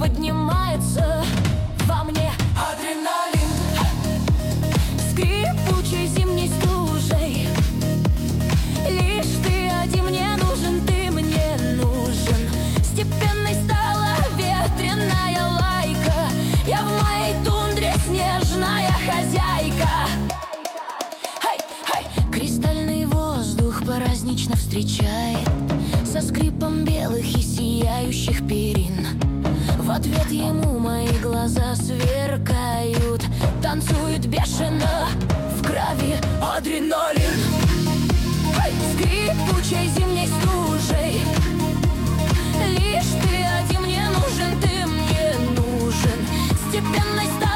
поднимается во мне адреналин, скрипучей зимней стужей. Лишь ты один мне нужен, ты мне нужен. Степенной стала ветреная лайка, я в моей тундре снежная хозяйка. Кристальный воздух празднично встречает со скрипом белых и сияющих перин. В ответ ему мои глаза сверкают, танцует бешено в крови адреналин, скрипучей зимней стужей. Лишь ты один мне нужен, ты мне нужен. Степенной стали